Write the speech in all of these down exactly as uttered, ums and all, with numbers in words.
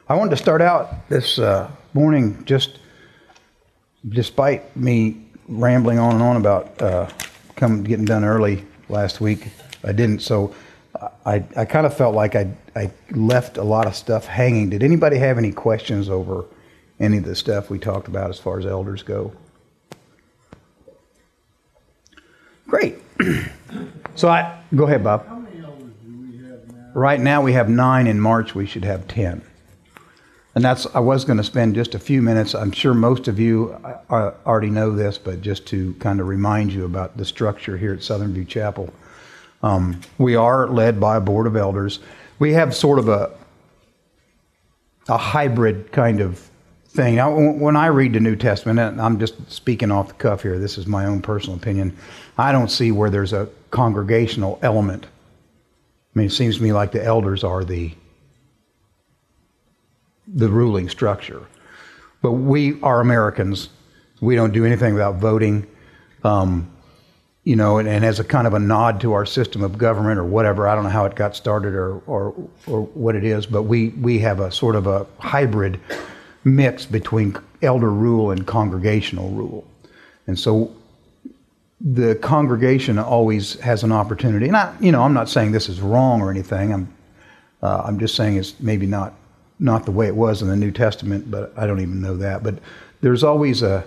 I wanted to start out this uh, morning, just despite me rambling on and on about uh, come getting done early last week, I didn't. So I, I kind of felt like I, I left a lot of stuff hanging. Did anybody have any questions over any of the stuff we talked about as far as elders go? Great. So I go ahead, Bob. How many elders do we have now? Right now we have nine. In March we should have ten. And that's, I was going to spend just a few minutes. I'm sure most of you uh, already know this, but just to kind of remind you about the structure here at Southern View Chapel. Um, we are led by a board of elders. We have sort of a a hybrid kind of thing. Now, when I read the New Testament, and I'm just speaking off the cuff here, this is my own personal opinion, I don't see where there's a congregational element. I mean, it seems to me like the elders are the the ruling structure. But we are Americans. We don't do anything without voting. Um, you know, and, and as a kind of a nod to our system of government or whatever, I don't know how it got started or or, or what it is, but we, we have a sort of a hybrid mix between elder rule and congregational rule. And so the congregation always has an opportunity. And I, you know, I'm not saying this is wrong or anything. I'm uh, I'm just saying it's maybe not not the way it was in the New Testament, but I don't even know that. But there's always a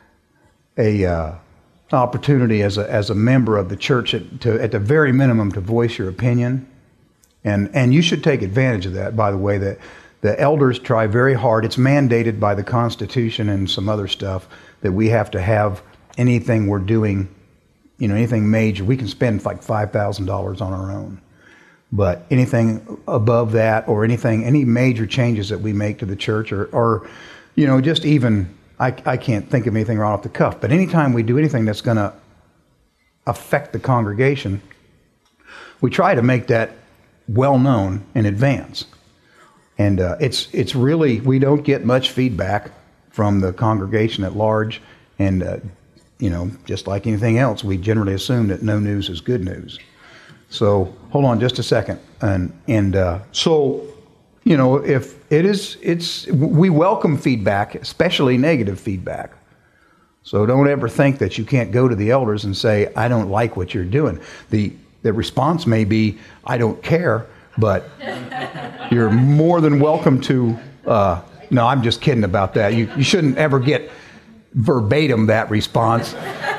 a uh, opportunity as a as a member of the church at, to at the very minimum to voice your opinion, and and you should take advantage of that. By the way, that the elders try very hard. It's mandated by the Constitution and some other stuff that we have to have anything we're doing, you know, anything major. We can spend like five thousand dollars on our own. But anything above that or anything, any major changes that we make to the church or, or you know, just even, I, I can't think of anything right off the cuff, but anytime we do anything that's going to affect the congregation, we try to make that well known in advance. And uh, it's it's really, we don't get much feedback from the congregation at large. And, uh, you know, just like anything else, we generally assume that no news is good news. So hold on just a second, and and uh, so you know if it is it's we welcome feedback, especially negative feedback. So don't ever think that you can't go to the elders and say, I don't like what you're doing. The the response may be, I don't care, but you're more than welcome to. Uh, no, I'm just kidding about that. You you shouldn't ever get verbatim that response.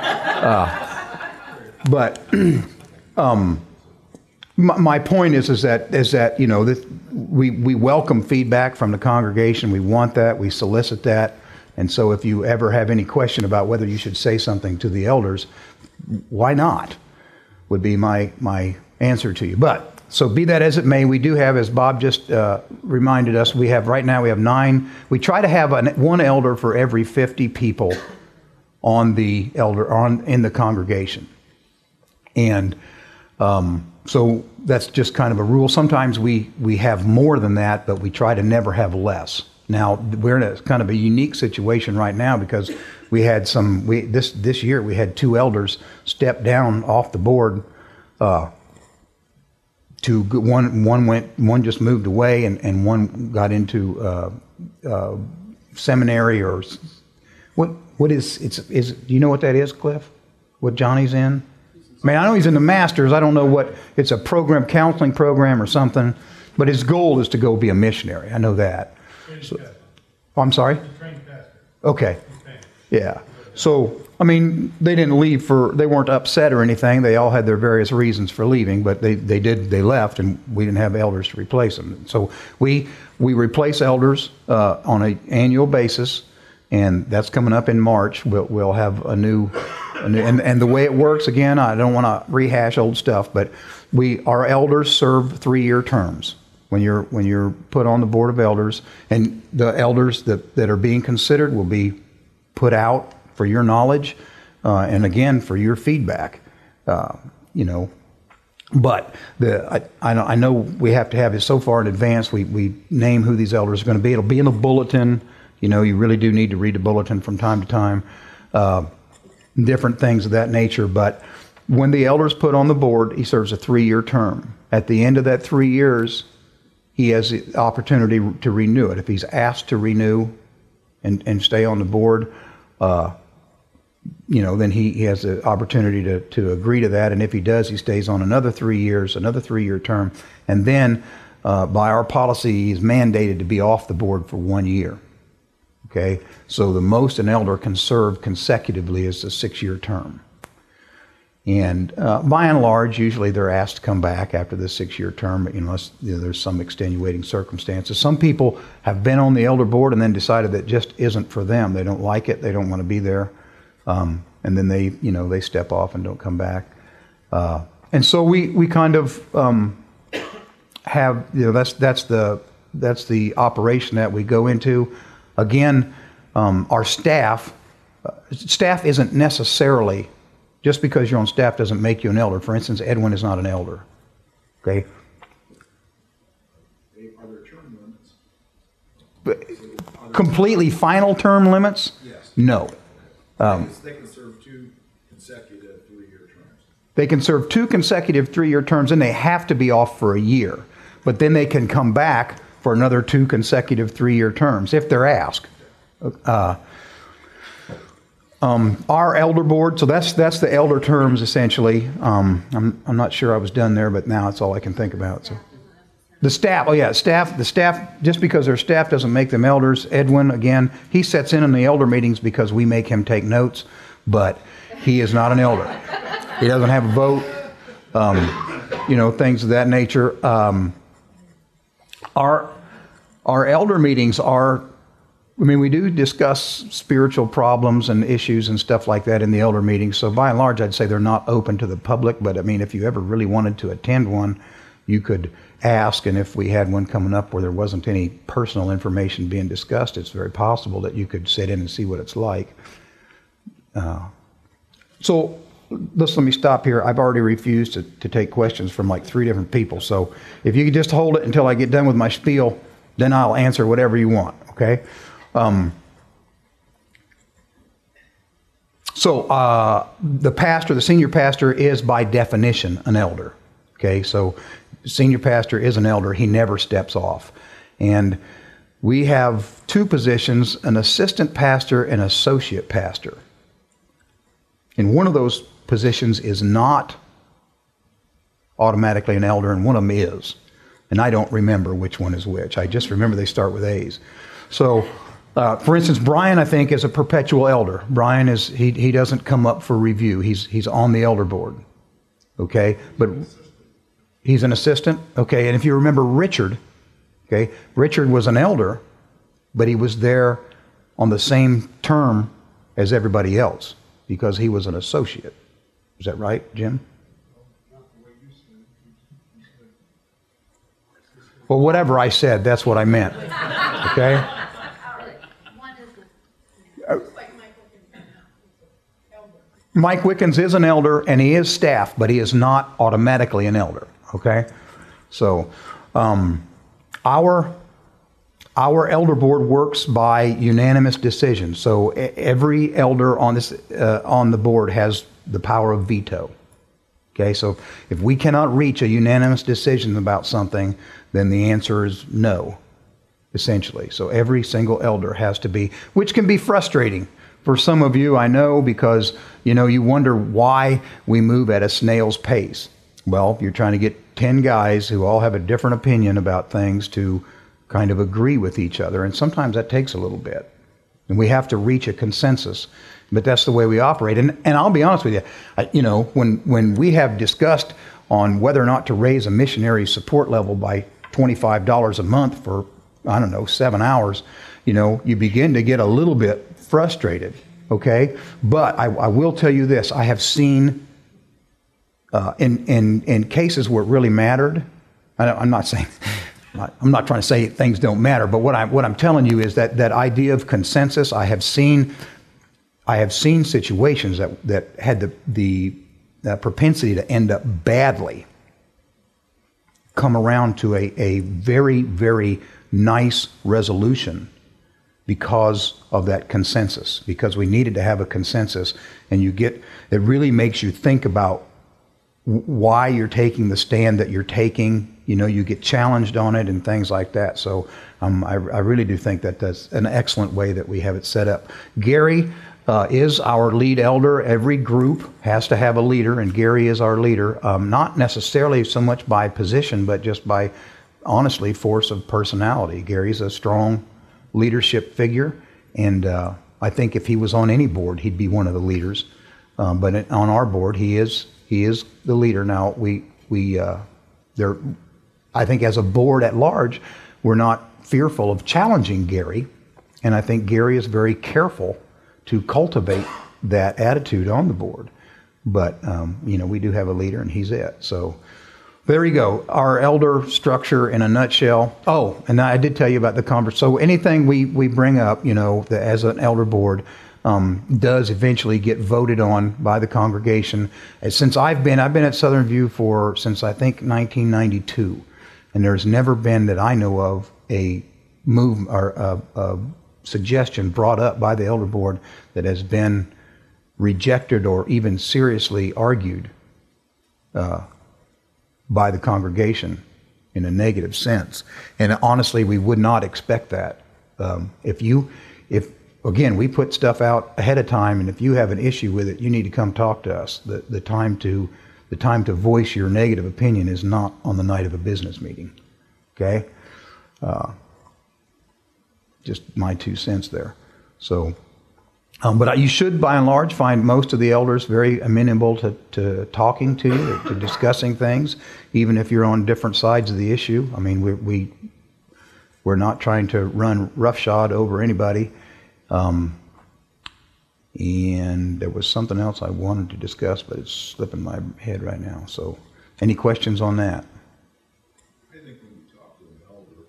Uh, but. um, My point is, is that is that you know this, we we welcome feedback from the congregation. We want that. We solicit that. And so, if you ever have any question about whether you should say something to the elders, why not? Would be my my answer to you. But so be that as it may, we do have, as Bob just uh, reminded us, we have right now we have nine. We try to have an, one elder for every fifty people on the elder on in the congregation, and. Um, So that's just kind of a rule. Sometimes we, we have more than that, but we try to never have less. Now, we're in a kind of a unique situation right now because we had some, we this this year we had two elders step down off the board. Uh, to one one went one just moved away, and, and one got into uh, uh, seminary or what what is it's is do you know what that is, Cliff? What Johnny's in? I mean, I know he's in the Masters. I don't know what, it's a program, counseling program or something, but his goal is to go be a missionary. I know that. So, oh, I'm sorry? Okay. Yeah. So, I mean, they didn't leave for, they weren't upset or anything. They all had their various reasons for leaving, but they, they did, they left, and we didn't have elders to replace them. So we we replace elders uh, on an annual basis, and that's coming up in March. We'll, we'll have a new... And, and and the way it works, again, I don't want to rehash old stuff, but we our elders serve three-year terms when you're when you're put on the board of elders, and the elders that, that are being considered will be put out for your knowledge, uh, and again for your feedback, uh, you know. But the I I know, I know we have to have it so far in advance. We we name who these elders are going to be. It'll be in the bulletin. You know, you really do need to read the bulletin from time to time. Uh, different things of that nature, but when the elder's put on the board, he serves a three-year term. At the end of that three years, he has the opportunity to renew it. If he's asked to renew and, and stay on the board, uh, you know, then he, he has the opportunity to, to agree to that. And if he does, he stays on another three years, another three-year term. And then, uh, by our policy, he's mandated to be off the board for one year. Okay? So the most an elder can serve consecutively is a six-year term. And uh, by and large, usually they're asked to come back after the six-year term, unless you know, there's some extenuating circumstances. Some people have been on the elder board and then decided that just isn't for them. They don't like it. They don't want to be there. Um, and then they, you know, they step off and don't come back. Uh, and so we, we kind of um, have, you know, that's that's the that's the operation that we go into. Again, um, our staff uh, staff isn't necessarily, just because you're on staff doesn't make you an elder. For instance, Edwin is not an elder. Okay. Are there term limits? But completely final term limits? Yes. No. Um, they can serve two consecutive three-year terms. They can serve two consecutive three-year terms, and they have to be off for a year. But then they can come back for another two consecutive three-year terms if they're asked. Uh, um, our elder board, so that's that's the elder terms essentially. Um, I'm I'm not sure I was done there, but now it's all I can think about. So. The staff, oh yeah, staff, the staff, just because their staff doesn't make them elders. Edwin, again, he sits in on the elder meetings because we make him take notes, but he is not an elder. He doesn't have a vote, um, you know, things of that nature. Um, our, our elder meetings are, I mean, we do discuss spiritual problems and issues and stuff like that in the elder meetings, so by and large, I'd say they're not open to the public, but I mean, if you ever really wanted to attend one, you could ask, and if we had one coming up where there wasn't any personal information being discussed, it's very possible that you could sit in and see what it's like. Uh, so let's let me stop here. I've already refused to, to take questions from like three different people. So if you could just hold it until I get done with my spiel, then I'll answer whatever you want. Okay. Um, so uh, the pastor, the senior pastor, is by definition an elder. Okay. So senior pastor is an elder. He never steps off. And we have two positions, an assistant pastor and associate pastor. And one of those positions is not automatically an elder, and one of them is. And I don't remember which one is which. I just remember they start with A's. So, uh, for instance, Brian, I think, is a perpetual elder. Brian is, he, he doesn't come up for review. He's, he's on the elder board. Okay? But he's an assistant. Okay? And if you remember Richard, okay, Richard was an elder, but he was there on the same term as everybody else because he was an associate. Is that right, Jim? Well, whatever I said, that's what I meant. Okay? Mike Wickens is an elder, and he is staff, but he is not automatically an elder. Okay? So, um, our our elder board works by unanimous decision. So every elder on this uh, on the board has the power of veto. Okay? So if we cannot reach a unanimous decision about something, then the answer is no, essentially. So every single elder has to be, which can be frustrating for some of you, I know, because, you know, you wonder why we move at a snail's pace. Well, you're trying to get ten guys who all have a different opinion about things to kind of agree with each other, and sometimes that takes a little bit. And we have to reach a consensus, but that's the way we operate. And, and I'll be honest with you, I, you know, when, when we have discussed on whether or not to raise a missionary support level by twenty-five dollars a month for, I don't know, seven hours, you know, you begin to get a little bit frustrated, okay? But I, I will tell you this, I have seen uh, in, in, in cases where it really mattered, I, I'm not saying, I'm not trying to say things don't matter, but what, I, what I'm telling you is that that idea of consensus, I have seen I have seen situations that, that had the, the uh, propensity to end up badly come around to a, a very, very nice resolution because of that consensus, because we needed to have a consensus. And you get, it really makes you think about why you're taking the stand that you're taking, you know, you get challenged on it and things like that. So um, I, I really do think that that's an excellent way that we have it set up. Gary uh, is our lead elder. Every group has to have a leader, and Gary is our leader, um, not necessarily so much by position, but just by, honestly, force of personality. Gary's a strong leadership figure, and uh, I think if he was on any board, he'd be one of the leaders. Um, but on our board, he is he is the leader. Now, we we uh, there, I think as a board at large, we're not fearful of challenging Gary, and I think Gary is very careful to cultivate that attitude on the board. But um, you know, we do have a leader, and he's it. So there you go. Our elder structure in a nutshell. Oh, and I did tell you about the conference. So anything we we bring up, you know, the, as an elder board. Um, does eventually get voted on by the congregation. And since I've been, I've been at Southern View for since I think nineteen ninety-two, and there's never been that I know of a move or a, a suggestion brought up by the elder board that has been rejected or even seriously argued uh, by the congregation in a negative sense. And honestly, we would not expect that. Um, if you, if Again, we put stuff out ahead of time, and if you have an issue with it, you need to come talk to us. The the time to the time to voice your negative opinion is not on the night of a business meeting. Okay, uh, just my two cents there. So, um, but you should, by and large, find most of the elders very amenable to, to talking to you, to discussing things, even if you're on different sides of the issue. I mean, we we we're not trying to run roughshod over anybody. Um, and there was something else I wanted to discuss, but it's slipping my head right now. So, any questions on that? I think when you talk to an elder,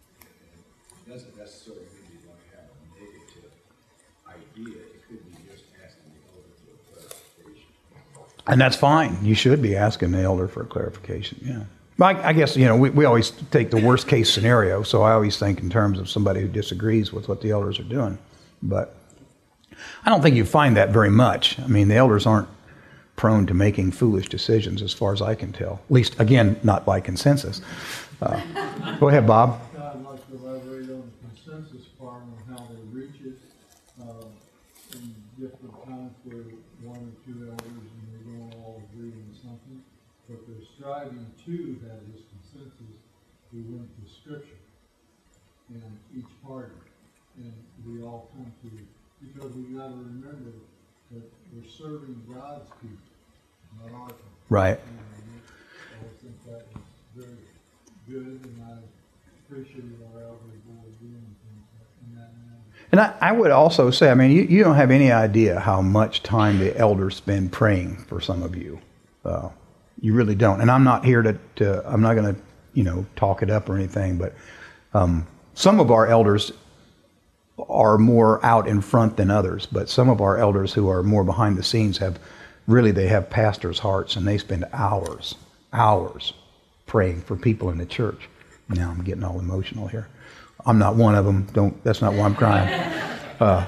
it doesn't necessarily mean you want to have a negative idea. It could be just asking the elder for a clarification. And that's fine. You should be asking the elder for a clarification, yeah. I, I guess, you know, we, we always take the worst case scenario, so I always think in terms of somebody who disagrees with what the elders are doing. But I don't think you find that very much. I mean, the elders aren't prone to making foolish decisions as far as I can tell. At least, again, not by consensus. Uh, go ahead, Bob. I'd like to elaborate on the consensus part on how they reach it. Uh, in different times where one or two elders and they don't all agree on something, but they're striving to have this consensus. We went to Scripture and each party. And we all come to, because we got to remember that we're serving God's people, not our people. Right. And I think that was very good, and I appreciate our elder board doing things in that manner. And I, I would also say, I mean, you, you don't have any idea how much time the elders spend praying for some of you. Uh, you really don't. And I'm not here to, to I'm not going to, you know, talk it up or anything, but um, some of our elders are more out in front than others, but some of our elders who are more behind the scenes have really, they have pastors' hearts, and they spend hours, hours praying for people in the church. Now I'm getting all emotional here. I'm not one of them. Don't. That's not why I'm crying. Uh,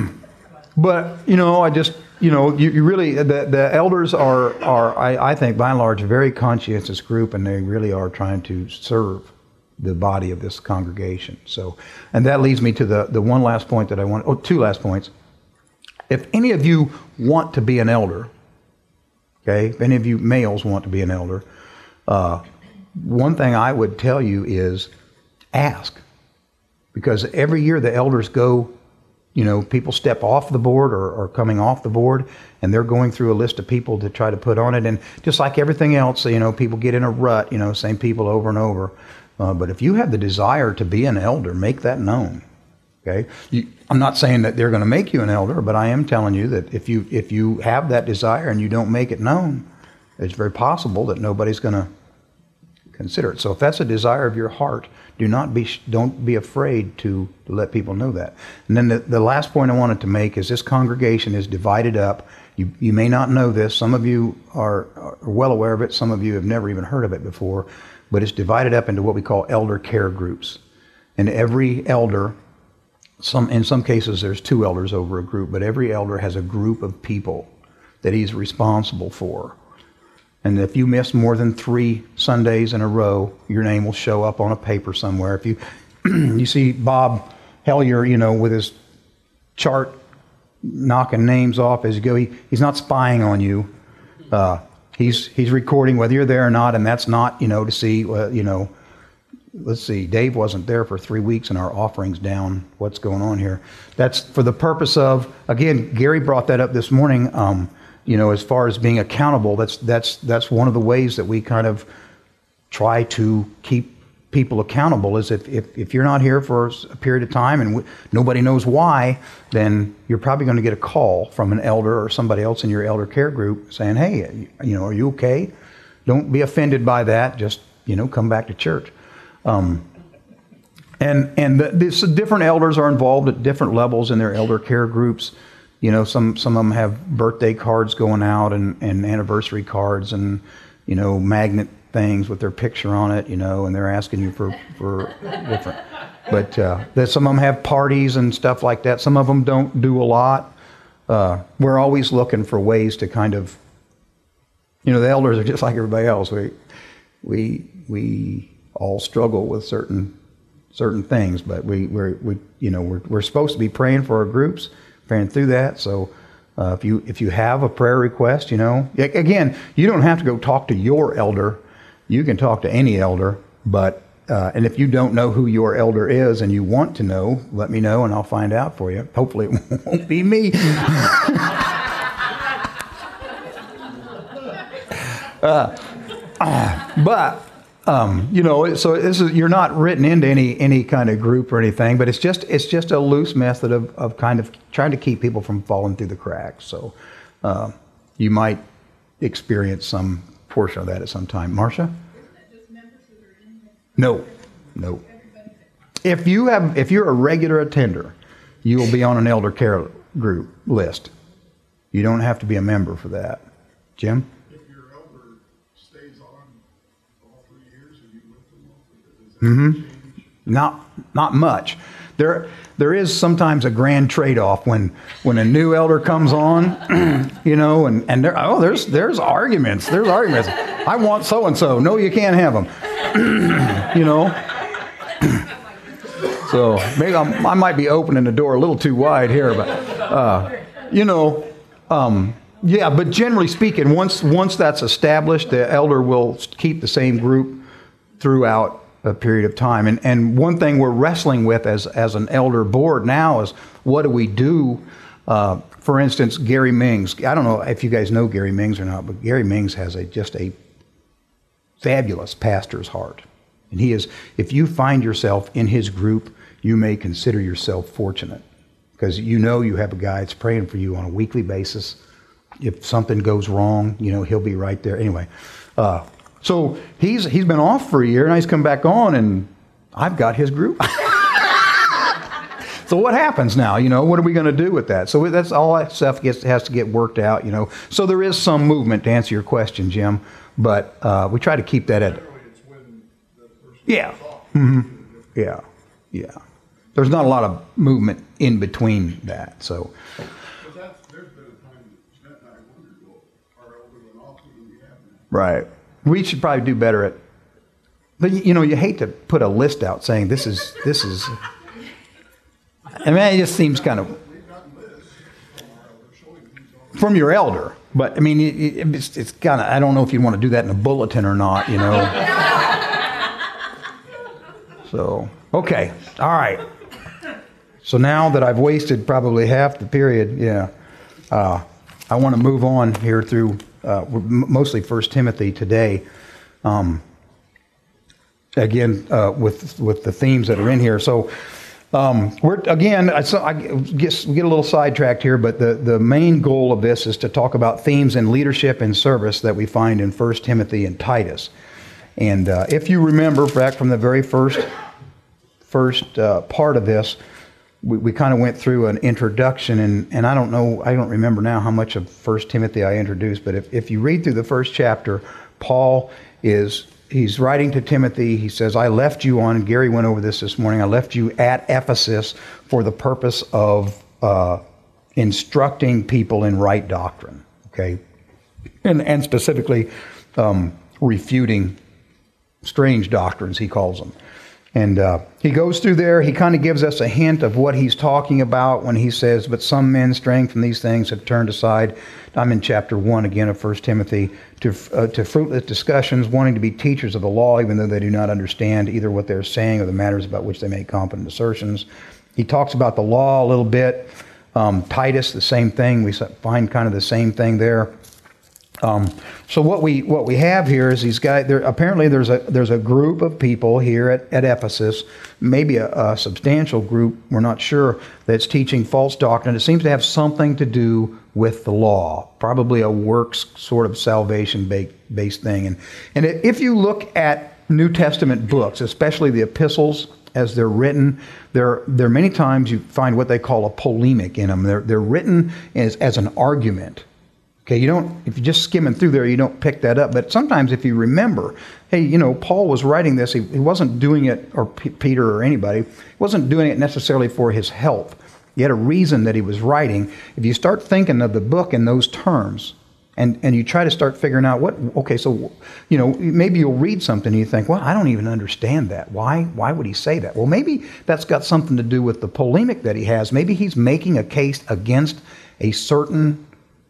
but you know, I just, you know, you, you really, the, the elders are are I, I think by and large a very conscientious group, and they really are trying to serve the body of this congregation. So, and that leads me to the, the one last point that I want, oh, two last points. If any of you want to be an elder, okay, if any of you males want to be an elder, uh, one thing I would tell you is ask. Because every year the elders go, you know, people step off the board or, or coming off the board, and they're going through a list of people to try to put on it. And just like everything else, you know, people get in a rut, you know, same people over and over. Uh, but if you have the desire to be an elder, make that known. Okay, you, I'm not saying that they're going to make you an elder, but I am telling you that if you if you have that desire and you don't make it known, it's very possible that nobody's going to consider it. So if that's a desire of your heart, do not be don't be afraid to, to let people know that. And then the, the last point I wanted to make is this congregation is divided up. You you may not know this. Some of you are, are well aware of it. Some of you have never even heard of it before. But it's divided up into what we call elder care groups. And every elder, some in some cases there's two elders over a group, but every elder has a group of people that he's responsible for. And if you miss more than three Sundays in a row, your name will show up on a paper somewhere. If you you see Bob Hellier, you know, with his chart knocking names off as you go, he, he's not spying on you. Uh, he's he's recording whether you're there or not, and that's not, you know, to see, uh, you know, let's see, Dave wasn't there for three weeks and our offering's down. What's going on here? That's for the purpose of, again, Gary brought that up this morning, um, you know, as far as being accountable, that's that's that's one of the ways that we kind of try to keep people accountable is if, if, if you're not here for a period of time and w- nobody knows why, then you're probably going to get a call from an elder or somebody else in your elder care group saying, hey, you know, are you okay? Don't be offended by that. Just, you know, come back to church. Um, and and the, this, different elders are involved at different levels in their elder care groups. You know, some, some of them have birthday cards going out and, and anniversary cards and, you know, magnet things with their picture on it, you know, and they're asking you for, for different. But uh, there's, some of them have parties and stuff like that. Some of them don't do a lot. Uh, we're always looking for ways to kind of, you know, the elders are just like everybody else. We we we all struggle with certain certain things, but we we're, we you know we're we're supposed to be praying for our groups, praying through that. So. Uh, if you if you have a prayer request, you know, again, you don't have to go talk to your elder. You can talk to any elder, but uh, and if you don't know who your elder is and you want to know, let me know and I'll find out for you. Hopefully it won't be me. uh, uh, but um, you know, so this is you're not written into any any kind of group or anything, but it's just it's just a loose method of, of kind of trying to keep people from falling through the cracks. So uh, you might experience some portion of that at some time. Marcia? No, no. If you have, if you're a regular attender, you will be on an elder care group list. You don't have to be a member for that. Jim? If your elder stays on all three years, are you with them? Does that Mm-hmm. Not, not much. There, there is sometimes a grand trade-off when, when a new elder comes on, you know, and, and there, oh, there's, there's arguments. There's arguments. I want so-and-so. No, you can't have them. You know. So maybe I'm, I might be opening the door a little too wide here, but, uh, you know, um, yeah, but generally speaking, once, once that's established, the elder will keep the same group throughout a period of time. And and one thing we're wrestling with as as an elder board now is what do we do? Uh, for instance, Gary Mings. I don't know if you guys know Gary Mings or not, but Gary Mings has a just a fabulous pastor's heart. And he is, if you find yourself in his group, you may consider yourself fortunate because you know you have a guy that's praying for you on a weekly basis. If something goes wrong, you know, he'll be right there. Anyway, uh, So he's he's been off for a year, and he's come back on, and I've got his group. So what happens now? You know, what are we going to do with that? So that's all that stuff gets has to get worked out. You know, so there is some movement to answer your question, Jim, but uh, we try to keep that at. Generally, it's when the person Yeah. goes off. Mm-hmm. Yeah, yeah. There's not a lot of movement in between that. So But that's, there's been a time that Jeanette and I wondered, well, our elder went off, who do we have now? right, we should probably do better at. But you know, you hate to put a list out saying this is this is. I mean, it just seems kind of We've gotten lists from our elder showing who's on. from your elder, but I mean, it, it, it's, it's kind of. I don't know if you want to do that in a bulletin or not. You know. So okay, all right. So now that I've wasted probably half the period, yeah, uh, I want to move on here through uh, mostly First Timothy today. Um, again, uh, with with the themes that are in here. So um, we're again, I, so I get we get a little sidetracked here, but the the main goal of this is to talk about themes in leadership and service that we find in First Timothy and Titus. And uh, if you remember back from the very first first uh, part of this. We, we kind of went through an introduction, and, and I don't know, I don't remember now how much of First Timothy I introduced, but if, if you read through the first chapter, Paul is, he's writing to Timothy. He says, I left you on, Gary went over this this morning, I left you at Ephesus for the purpose of uh, instructing people in right doctrine, okay? And, and specifically um, refuting strange doctrines, he calls them. And uh, he goes through there, he kind of gives us a hint of what he's talking about when he says, but some men straying from these things have turned aside. I'm in chapter one again of First Timothy, to, uh, to fruitless discussions, wanting to be teachers of the law, even though they do not understand either what they're saying or the matters about which they make confident assertions. He talks about the law a little bit. Um, Titus, the same thing. We find kind of the same thing there. Um, so what we what we have here is these guys. There apparently there's a there's a group of people here at, at Ephesus, maybe a, a substantial group. We're not sure, that's teaching false doctrine. It seems to have something to do with the law, probably a works sort of salvation based thing. And and if you look at New Testament books, especially the epistles as they're written, there there many times you find what they call a polemic in them. They're they're written as as an argument. Okay, you don't, if you're just skimming through there, you don't pick that up. But sometimes if you remember, hey, you know, Paul was writing this, he, he wasn't doing it, or P- Peter or anybody, he wasn't doing it necessarily for his health. He had a reason that he was writing. If you start thinking of the book in those terms, and, and you try to start figuring out what, okay, so, you know, maybe you'll read something and you think, well, I don't even understand that. Why, why would he say that? Well, maybe that's got something to do with the polemic that he has. Maybe he's making a case against a certain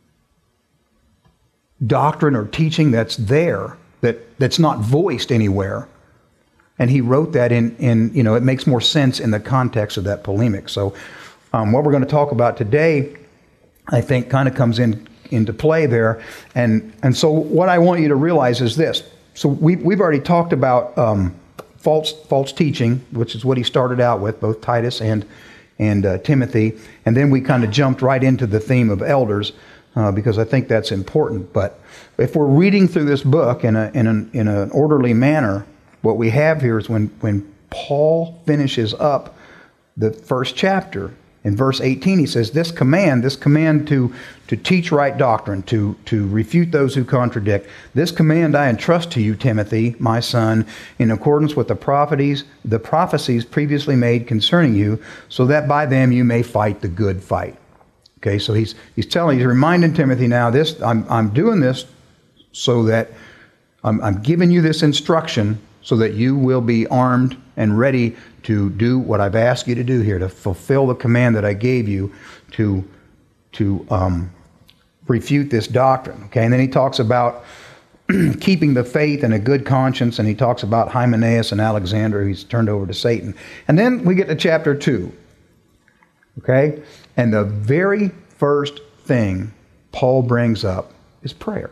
doctrine or teaching that's there, that, that's not voiced anywhere. And he wrote that in, in, you know, it makes more sense in the context of that polemic. So um, what we're going to talk about today, I think, kind of comes in into play there. And and so what I want you to realize is this. So we, we've already talked about um, false false teaching, which is what he started out with, both Titus and, and uh, Timothy. And then we kind of jumped right into the theme of elders. Uh, because I think that's important. But if we're reading through this book in a in an in an orderly manner, what we have here is when when Paul finishes up the first chapter in verse eighteen, he says, "This command, this command to to teach right doctrine, to to refute those who contradict, this command I entrust to you, Timothy, my son, in accordance with the prophecies the prophecies previously made concerning you, so that by them you may fight the good fight." Okay, so he's he's telling, he's reminding Timothy now, this I'm I'm doing this so that I'm I'm giving you this instruction so that you will be armed and ready to do what I've asked you to do here, to fulfill the command that I gave you to to um, refute this doctrine. Okay, and then he talks about keeping the faith and a good conscience, and he talks about Hymenaeus and Alexander, who's turned over to Satan. And then we get to chapter two. Okay? And the very first thing Paul brings up is prayer.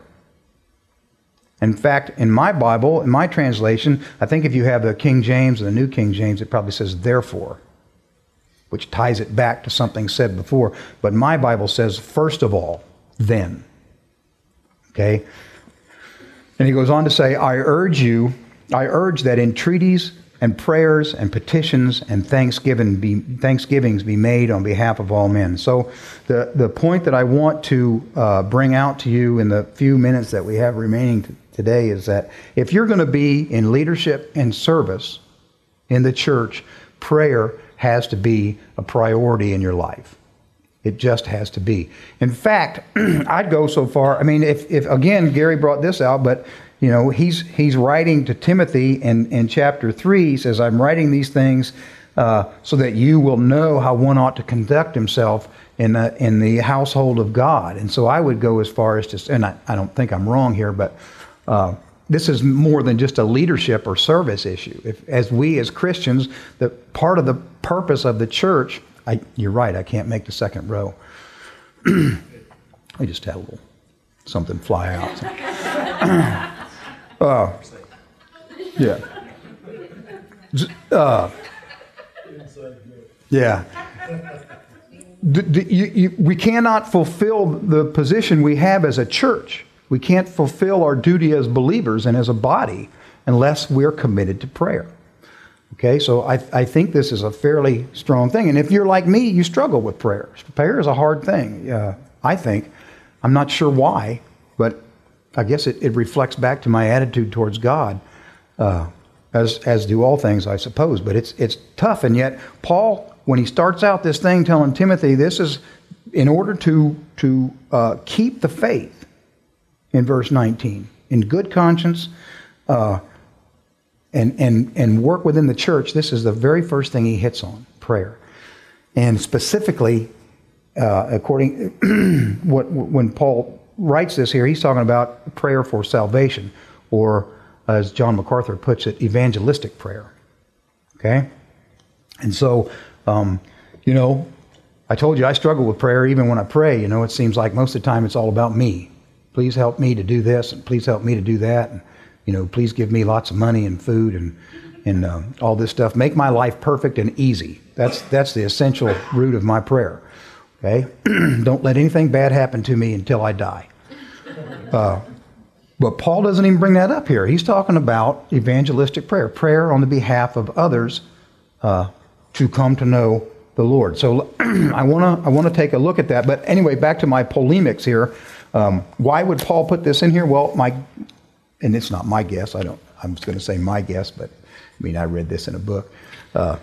In fact, in my Bible, in my translation, I think if you have the King James or the New King James, it probably says therefore, which ties it back to something said before. But my Bible says, first of all, then. Okay? And he goes on to say, I urge you, I urge that entreaties and prayers and petitions and thanksgiving be, thanksgivings be made on behalf of all men. So the, the point that I want to uh, bring out to you in the few minutes that we have remaining t- today is that if you're going to be in leadership and service in the church, prayer has to be a priority in your life. It just has to be. In fact, I'd go so far, I mean, if, if again, Gary brought this out, but you know, he's he's writing to Timothy in, in chapter three. He says, I'm writing these things uh, so that you will know how one ought to conduct himself in the, in the household of God. And so I would go as far as to, and I, I don't think I'm wrong here, but uh, this is more than just a leadership or service issue. If, as we as Christians, the part of the purpose of the church, I, you're right, I can't make the second row. I just had a little something fly out. Uh, yeah. Uh, yeah. D- d- you, you, we cannot fulfill the position we have as a church. We can't fulfill our duty as believers and as a body unless we're committed to prayer. Okay, so I, I think this is a fairly strong thing. And if you're like me, you struggle with prayer. Prayer is a hard thing, uh, I think. I'm not sure why, but I guess it, it reflects back to my attitude towards God, uh, as as do all things, I suppose. But it's it's tough, and yet Paul, when he starts out this thing telling Timothy, this is in order to to uh, keep the faith. In verse nineteen, in good conscience, uh, and, and, and work within the church, this is the very first thing he hits on, prayer. And specifically, uh, according what when Paul writes this here, he's talking about prayer for salvation, or as John MacArthur puts it, evangelistic prayer. Okay? And so, um, you know, I told you I struggle with prayer even when I pray. You know, it seems like most of the time it's all about me. Please help me to do this, and please help me to do that. And, you know, please give me lots of money and food and, and uh, all this stuff. Make my life perfect and easy. That's, that's the essential root of my prayer. Okay? Don't let anything bad happen to me until I die. Uh, but Paul doesn't even bring that up here. He's talking about evangelistic prayer, prayer on the behalf of others uh, to come to know the Lord. So I want to I want to take a look at that. But anyway, back to my polemics here. Um, why would Paul put this in here? Well, my and it's not my guess. I don't. I'm just going to say my guess, but I mean I read this in a book. Uh,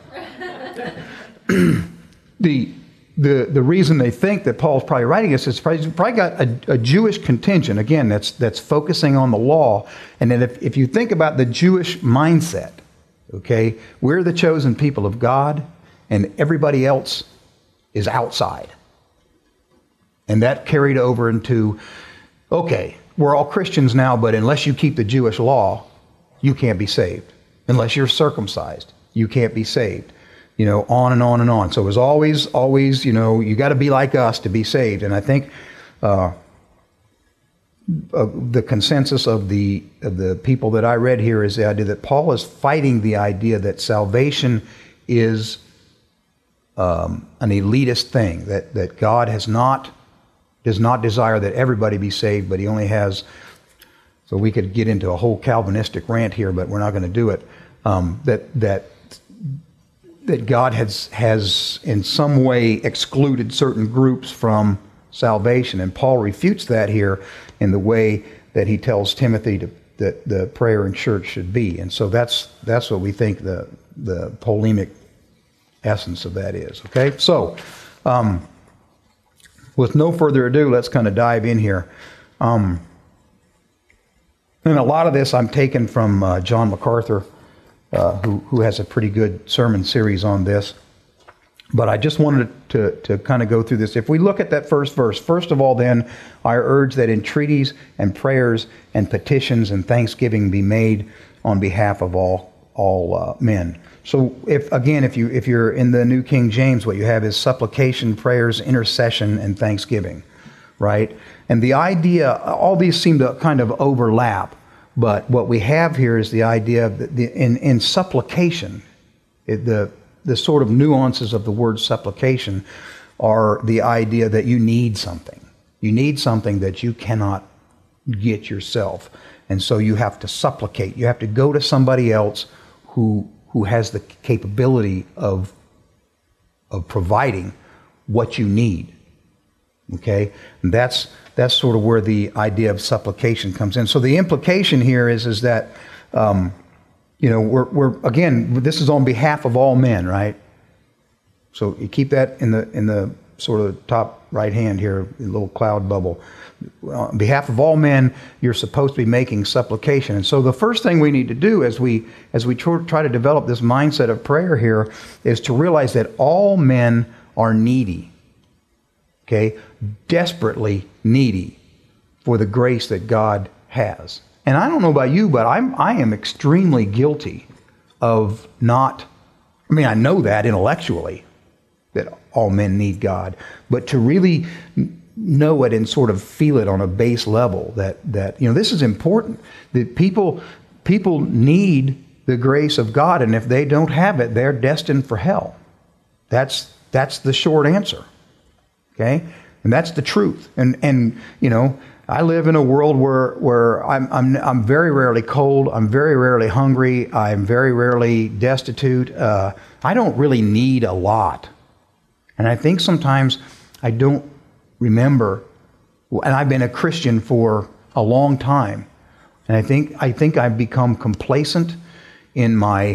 the the the reason they think that Paul's probably writing this is probably, probably got a, a Jewish contingent again that's that's focusing on the law. And then if if you think about the Jewish mindset, okay, we're the chosen people of God, and everybody else is outside. And that carried over into, okay, we're all Christians now, but unless you keep the Jewish law, you can't be saved. Unless you're circumcised, you can't be saved. You know, on and on and on. So it was always, always, you know, you got to be like us to be saved. And I think uh, uh, the consensus of the of the people that I read here is the idea that Paul is fighting the idea that salvation is um, an elitist thing, that, that God has not does not desire that everybody be saved, but he only has, so we could get into a whole Calvinistic rant here, but we're not going to do it, um, that that that God has has in some way excluded certain groups from salvation. And Paul refutes that here in the way that he tells Timothy to, that the prayer in church should be. And so that's that's what we think the the polemic essence of that is. Okay, so um, with no further ado, let's kind of dive in here. Um, and a lot of this I'm taking from uh, John MacArthur, uh, who who has a pretty good sermon series on this. But I just wanted to, to kind of go through this. If we look at that first verse, first of all, then, I urge that entreaties and prayers and petitions and thanksgiving be made on behalf of all all uh, men. So, if again, if you if you're in the New King James, what you have is supplication, prayers, intercession, and thanksgiving, right? And the idea, all these seem to kind of overlap, but what we have here is the idea of the, the in in supplication, it, the the sort of nuances of the word supplication are the idea that you need something. You need something that you cannot get yourself. And so you have to supplicate. You have to go to somebody else who who has the capability of, of providing what you need. Okay? And that's that's sort of where the idea of supplication comes in. So the implication here is, is that um, You know, we're, we're again, this is on behalf of all men, right? So you keep that in the in the sort of top right hand here, a little cloud bubble. On behalf of all men, you're supposed to be making supplication. And so the first thing we need to do as we as we try to develop this mindset of prayer here is to realize that all men are needy. Okay? Desperately needy for the grace that God has. And I don't know about you, but I'm I am extremely guilty of not, I mean, I know that intellectually, that all men need God, but to really know it and sort of feel it on a base level that, that you know, this is important. That people, people need the grace of God, and if they don't have it, they're destined for hell. That's, that's the short answer, okay? And that's the truth. And, and you know, I live in a world where where I'm I'm I'm very rarely cold. I'm very rarely hungry. I'm very rarely destitute. Uh, I don't really need a lot, and I think sometimes I don't remember. And I've been a Christian for a long time, and I think I think I've become complacent in my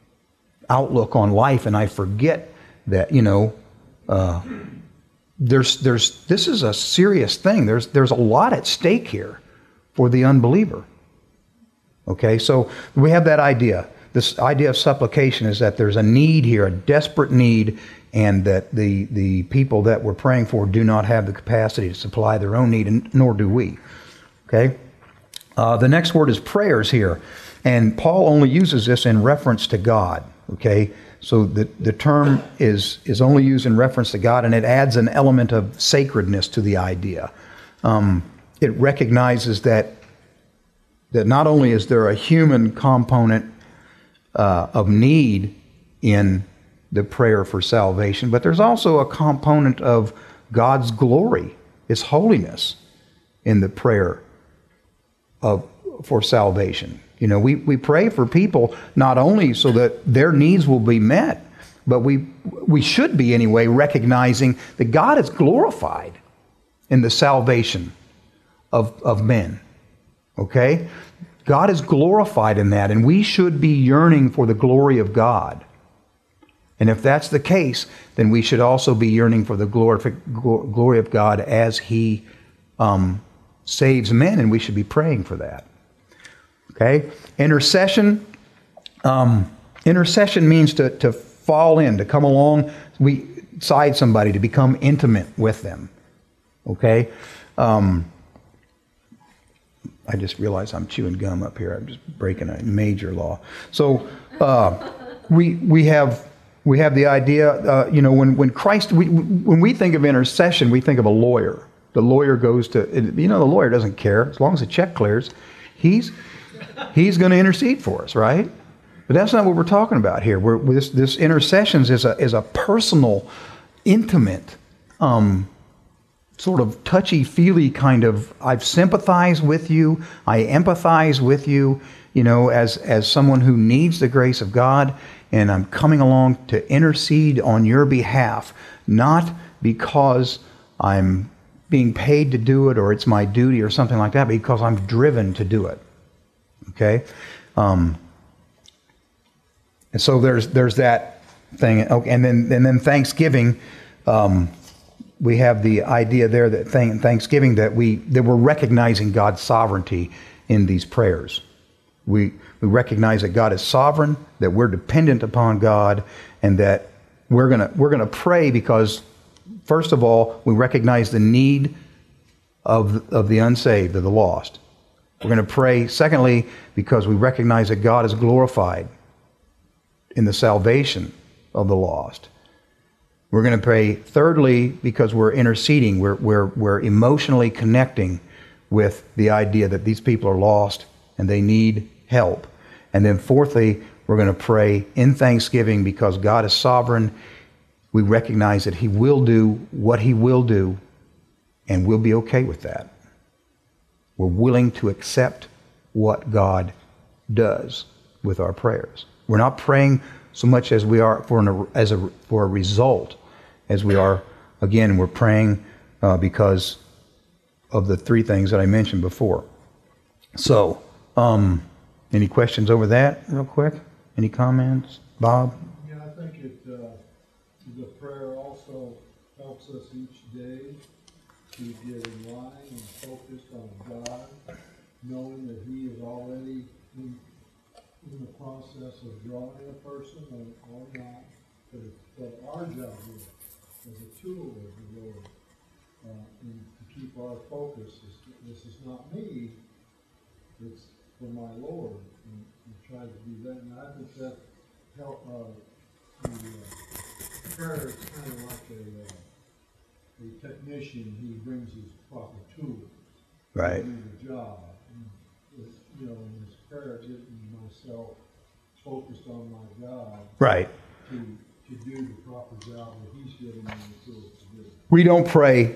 outlook on life, and I forget that you know. Uh, There's, there's, this is a serious thing. There's, there's a lot at stake here for the unbeliever. Okay, so we have that idea. This idea of supplication is that there's a need here, a desperate need, and that the, the people that we're praying for do not have the capacity to supply their own need, and nor do we. Okay? Uh, the next word is prayers here. And Paul only uses this in reference to God. Okay? So the, the term is, is only used in reference to God, and it adds an element of sacredness to the idea. Um, it recognizes that, that not only is there a human component uh, of need in the prayer for salvation, but there's also a component of God's glory, His holiness, in the prayer of for salvation. You know, we, we pray for people not only so that their needs will be met, but we we should be anyway recognizing that God is glorified in the salvation of, of men. Okay? God is glorified in that, and we should be yearning for the glory of God. And if that's the case, then we should also be yearning for the glorific, glory of God as He um, saves men, and we should be praying for that. Okay? Intercession. Um, intercession means to, to fall in, to come along we, side somebody, to become intimate with them. Okay? Um, I just realized I'm chewing gum up here. I'm just breaking a major law. So uh, we we have we have the idea. Uh, you know, when when Christ, we, when we think of intercession, we think of a lawyer. The lawyer goes to, you know, the lawyer doesn't care as long as the check clears. He's he's going to intercede for us, right? But that's not what we're talking about here. We're, this this intercessions is a is a personal, intimate, um, sort of touchy-feely kind of, I've sympathized with you, I empathize with you, you know, as, as someone who needs the grace of God, and I'm coming along to intercede on your behalf, not because I'm being paid to do it or it's my duty or something like that, but because I'm driven to do it. Okay? Um, and so there's there's that thing. Okay, and then and then Thanksgiving, um, we have the idea there that th- Thanksgiving that we that we're recognizing God's sovereignty in these prayers. We we recognize that God is sovereign, that we're dependent upon God, and that we're gonna we're gonna pray because, first of all, we recognize the need of of the unsaved, of the lost. We're going to pray, secondly, because we recognize that God is glorified in the salvation of the lost. We're going to pray, thirdly, because we're interceding. We're, we're, we're emotionally connecting with the idea that these people are lost and they need help. And then fourthly, we're going to pray in thanksgiving because God is sovereign. We recognize that He will do what He will do, and we'll be okay with that. We're willing to accept what God does with our prayers. We're not praying so much as we are for an, as a for a result, as we are, again, we're praying uh, because of the three things that I mentioned before. So, um, any questions over that, real quick? Any comments, Bob? Yeah, I think it. Uh, the prayer also helps us each day to get in line and focused on God, knowing that He is already in, in the process of drawing a person or, or not. But, it, but our job is, as a tool of the Lord, uh, and to keep our focus. Is, this is not me, it's for my Lord, and, and try to do that. And I think that help. Uh, the uh, prayer is kind of like a. Uh, A technician, he brings his proper tools Right. to do the job. And with, you know, in his prayer, getting myself focused on my God Right. to to do the proper job that He's giving me the tools to do. We don't pray,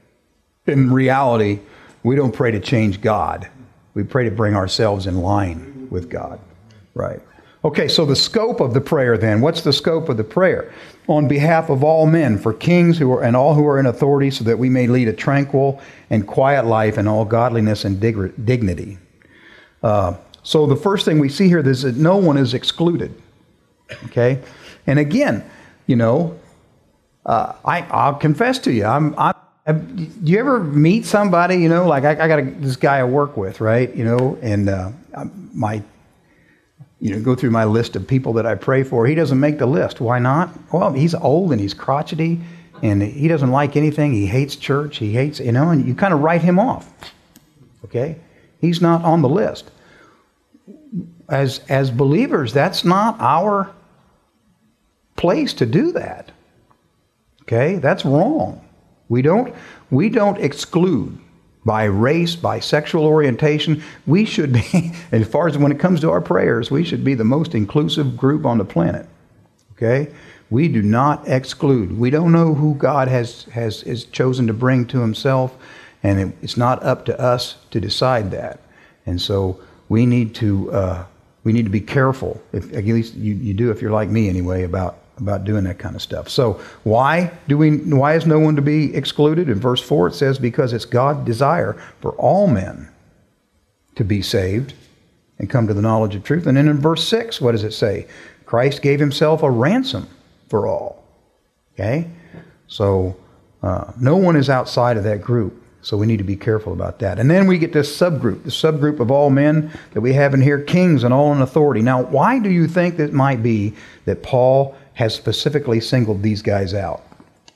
in reality, we don't pray to change God. We pray to bring ourselves in line with God. Right. Okay, so the scope of the prayer then. What's the scope of the prayer? On behalf of all men, for kings who are and all who are in authority, so that we may lead a tranquil and quiet life in all godliness and dig- dignity. Uh, so the first thing we see here is that no one is excluded. Okay? And again, you know, uh, I, I'll confess to you, I'm, I'm Have- Do you ever meet somebody, you know, like I, I got a, this guy I work with, right? You know, and uh, my, you know, go through my list of people that I pray for. He doesn't make the list. Why not? Well, he's old and he's crotchety and he doesn't like anything. He hates church. He hates, you know, and you kind of write him off. Okay? He's not on the list. As, as believers, that's not our place to do that. Okay? That's wrong. We don't, we don't exclude by race, by sexual orientation. We should be, as far as when it comes to our prayers, we should be the most inclusive group on the planet. Okay? We do not exclude. We don't know who God has, has is chosen to bring to himself, and it, it's not up to us to decide that. And so we need to uh, we need to be careful, if, at least you, you do if you're like me anyway, about about doing that kind of stuff. So why do we? Why is no one to be excluded? In verse four it says, because it's God's desire for all men to be saved and come to the knowledge of truth. And then in verse six, what does it say? Christ gave himself a ransom for all. Okay? So uh, no one is outside of that group. So we need to be careful about that. And then we get this subgroup, the subgroup of all men that we have in here, kings and all in authority. Now, why do you think it might be that Paul has specifically singled these guys out?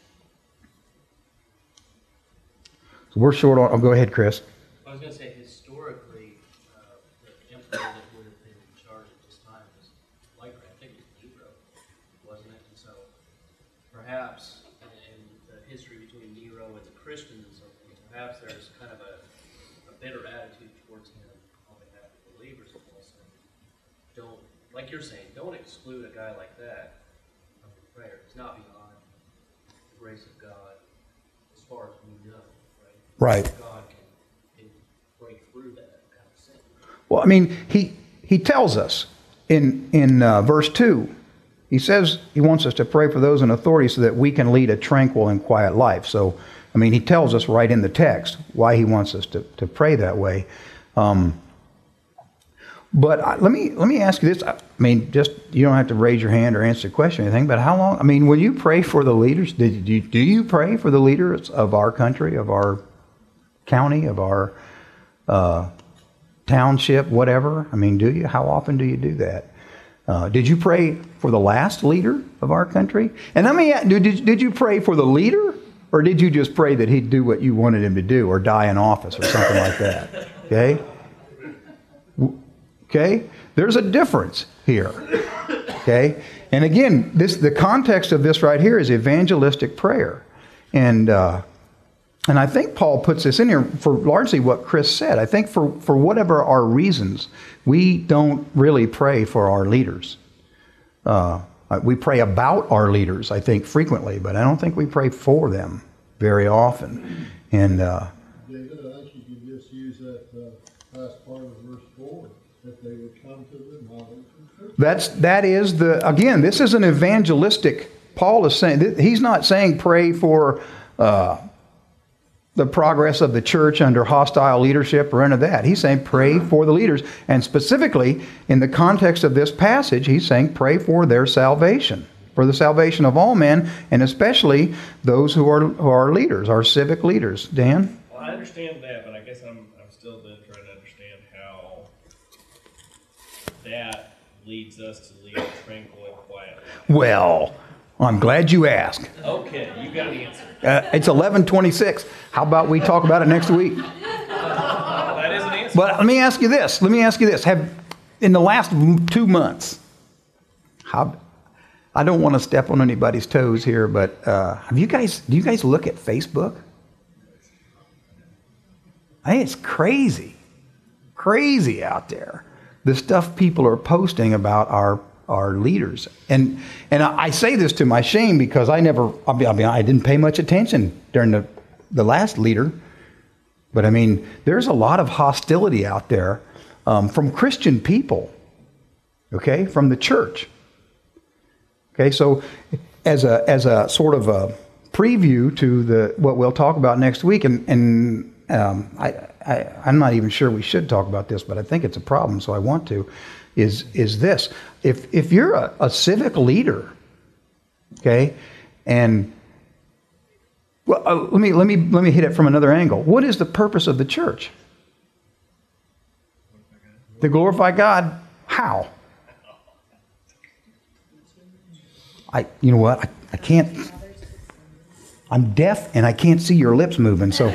So we're short on... Oh, go ahead, Chris. I was going to say, historically, uh, the emperor that would have been in charge at this time was likely, I think it was Nero, wasn't it? And so perhaps in, in the history between Nero and the Christians and so forth, perhaps there's kind of a, a bitter attitude towards him on behalf of believers. And also, don't, like you're saying, don't exclude a guy like that from your prayer. It's not beyond the grace of God as far as we know, right? Right. God can, can break through that kind of sin. Well, I mean, he he tells us in in uh, verse two, he says he wants us to pray for those in authority so that we can lead a tranquil and quiet life. So, I mean, he tells us right in the text why he wants us to, to pray that way. Um, but I, let me let me ask you this. I mean, just you don't have to raise your hand or answer the question or anything. But how long? I mean, when you pray for the leaders, did you do you pray for the leaders of our country, of our county, of our uh, township, whatever? I mean, do you? How often do you do that? Uh, did you pray for the last leader of our country? And let me ask, did, did you pray for the leader? Or did you just pray that he'd do what you wanted him to do or die in office or something like that? Okay? Okay? There's a difference here. Okay? And again, this the context of this right here is evangelistic prayer. And uh, and I think Paul puts this in here for largely what Chris said. I think for, for whatever our reasons, we don't really pray for our leaders. Uh, we pray about our leaders, I think, frequently, but I don't think we pray for them very often. And uh, David, I think you can just use that uh, last part of verse four, that they would come to the knowledge of truth. that's that is the again. This is an evangelistic. Paul is saying he's not saying pray for uh, the progress of the church under hostile leadership or any of that. He's saying pray for the leaders, and specifically in the context of this passage, he's saying pray for their salvation, for the salvation of all men, and especially those who are who are leaders, our civic leaders. Dan? Well, I understand that, but I guess I'm I'm still then trying to understand how that leads us to lead a tranquil and quiet life. Well, I'm glad you asked. Okay, you got an answer. Uh, it's eleven twenty-six. How about we talk about it next week? That is an answer. But let me ask you this. Let me ask you this. Have in the last two months, how? I don't want to step on anybody's toes here, but uh, have you guys? Do you guys look at Facebook? I think it's crazy, crazy out there. The stuff people are posting about our our leaders, and and I say this to my shame because I never. I mean, I didn't pay much attention during the the last leader, but I mean, there's a lot of hostility out there um, from Christian people. Okay, from the church. Okay, so as a as a sort of a preview to the what we'll talk about next week, and and um, I, I I'm not even sure we should talk about this, but I think it's a problem, so I want to. Is is this? If if you're a, a civic leader, okay, and well, uh, let me let me let me hit it from another angle. What is the purpose of the church? To glorify God. How? I you know what? I, I can't. I'm deaf and I can't see your lips moving. So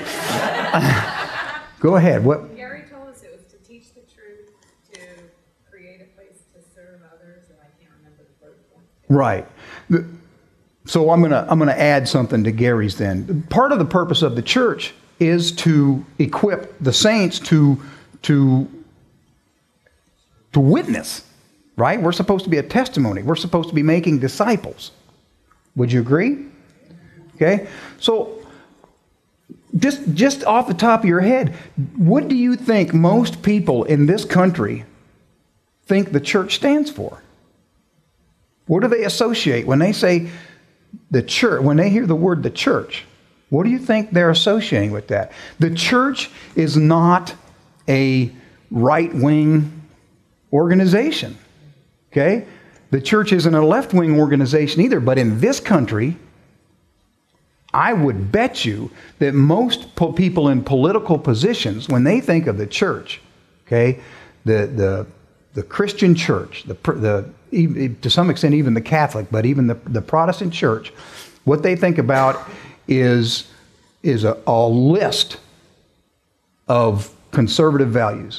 go ahead. What? Gary told us it was to teach the truth, to create a place to serve others, and I can't remember the third one. Right. The- So I'm gonna I'm gonna add something to Gary's then. Part of the purpose of the church is to equip the saints to to to witness. Right? We're supposed to be a testimony. We're supposed to be making disciples. Would you agree? Okay. So just just off the top of your head, what do you think most people in this country think the church stands for? What do they associate when they say the church, when they hear the word the church? What do you think they're associating with that? The church is not a right-wing organization. Okay? The church isn't a left-wing organization either, but in this country, I would bet you that most po- people in political positions, when they think of the church, okay, the the the Christian church, the the to some extent even the Catholic, but even the, the Protestant church, what they think about is, is a, a list of conservative values.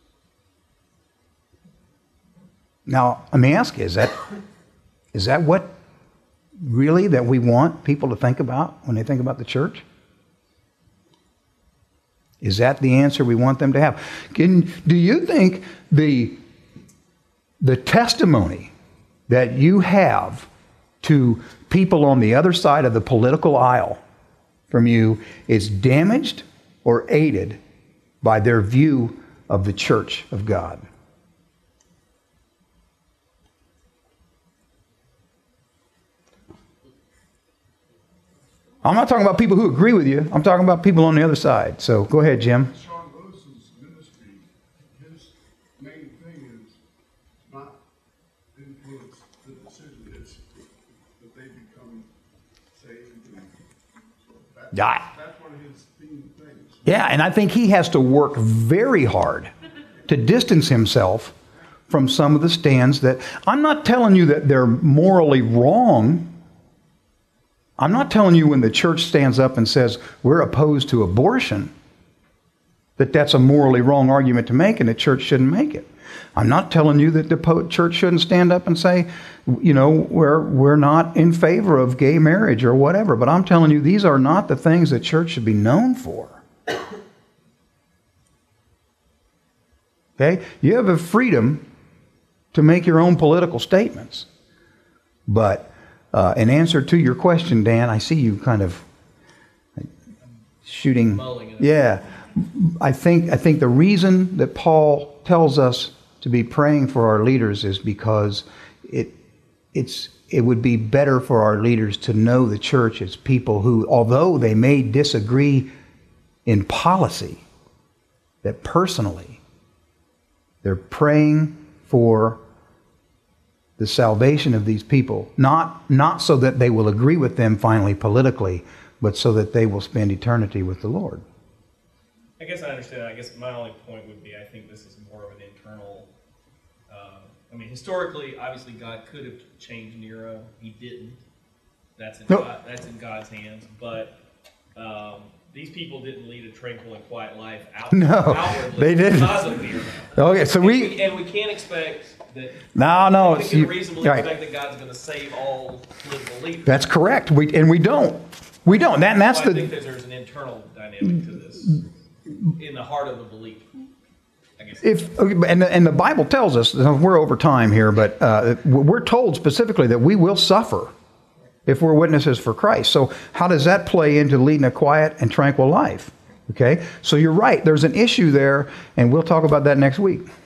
Now, let me ask you, is that, is that what really that we want people to think about when they think about the church? Is that the answer we want them to have? Can, do you think the The testimony that you have to people on the other side of the political aisle from you is damaged or aided by their view of the church of God? I'm not talking about people who agree with you. I'm talking about people on the other side. So go ahead, Jim. Sean Lewis's ministry, his main thing is not influence the decision, it's that they become saved. And so that, Yeah. that's one of his theme things. Yeah, and I think he has to work very hard to distance himself from some of the stands that, I'm not telling you that they're morally wrong. I'm not telling you when the church stands up and says we're opposed to abortion, that that's a morally wrong argument to make and the church shouldn't make it. I'm not telling you that the po- church shouldn't stand up and say, you know, we're, we're not in favor of gay marriage or whatever, but I'm telling you these are not the things the church should be known for. Okay? You have a freedom to make your own political statements. But uh, in answer to your question, Dan, I see you kind of shooting. Mulling it. Yeah. I think I think the reason that Paul tells us to be praying for our leaders is because it it's it would be better for our leaders to know the church as people who, although they may disagree in policy, that personally they're praying for the salvation of these people, not not so that they will agree with them finally politically, but so that they will spend eternity with the Lord. I guess I understand. I guess my only point would be I think this is more of an internal. Uh, I mean, historically, obviously, God could have changed Nero. He didn't. That's in Nope. God, that's in God's hands. But um, these people didn't lead a tranquil and quiet life out, No, outwardly they didn't. because of Nero. Okay, so And we we and we can't expect that. no no. We it's- can you- reasonably right. expect that God's going to save all political leaders. That's correct. We and we don't. We don't. That, and that's So I think the that there's an internal dynamic to this in the heart of the believer. I guess. if and the, and the Bible tells us, we're over time here, but uh, we're told specifically that we will suffer if we're witnesses for Christ. So how does that play into leading a quiet and tranquil life? Okay, so you're right. There's an issue there, and we'll talk about that next week.